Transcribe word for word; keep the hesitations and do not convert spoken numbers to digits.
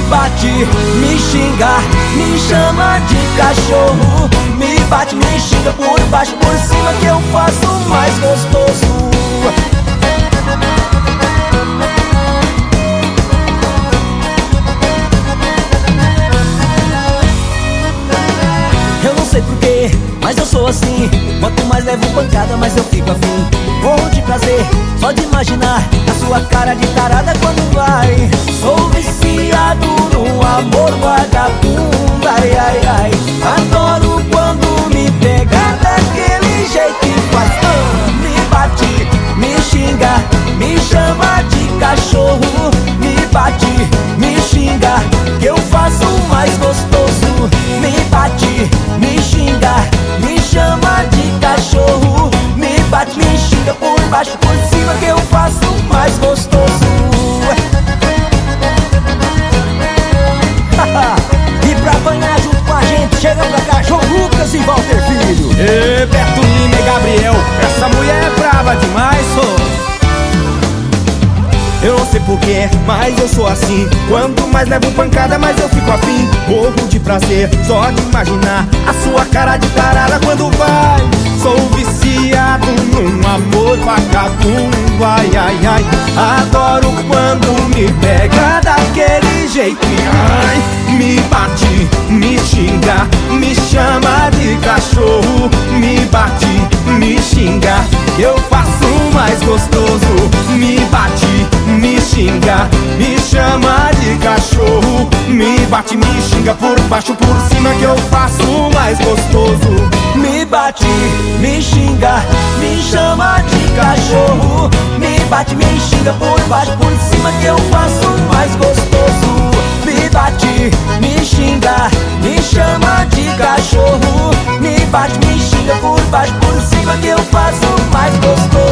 bate, me xinga, me chama de cachorro. Me bate, me xinga por baixo, por cima, que eu faço mais gostoso. Eu não sei porquê, mas eu sou assim. Quanto mais levo pancada, mais eu fico afim. Morro de prazer, só de imaginar a sua cara de tarada quando vai. Sou viciado no amor vagabundo, ai, ai, ai. Adoro quando me pega daquele jeito que faz. ah, Me bate, me xinga, me chama de cachorro. Me bate, me xinga, que eu faço mais gostoso. Me bate, me xinga, me chama de cachorro. Me bate, me xinga por baixo, por cima, que eu faço mais gostoso. E pra apanhar junto com a gente, chega pra cá, João Lucas e Walter Filho. Ê, Beto Lima e Gabriel, essa mulher é brava demais, só. Eu não sei porquê, mas eu sou assim. Quanto mais levo pancada, mais eu fico afim. Morro de prazer, só de imaginar a sua cara de tarada quando vai. Sou viciado num amor vagabundo, ai, ai, ai. Adoro quando me pega daquele jeito, ai. Me bate, me xinga, me chama de cachorro. Me bate, me xinga, que eu faço mais gostoso. Me bate, me xinga, me chama de cachorro. Me bate, me xinga por baixo, por cima, que eu faço mais gostoso. Me bate, me xinga, me chama de cachorro. Me bate, me xinga por baixo, por cima, que eu faço mais gostoso. Me bate, me xinga, me chama de cachorro. Me bate, me xinga por baixo, por cima, que eu faço mais gostoso.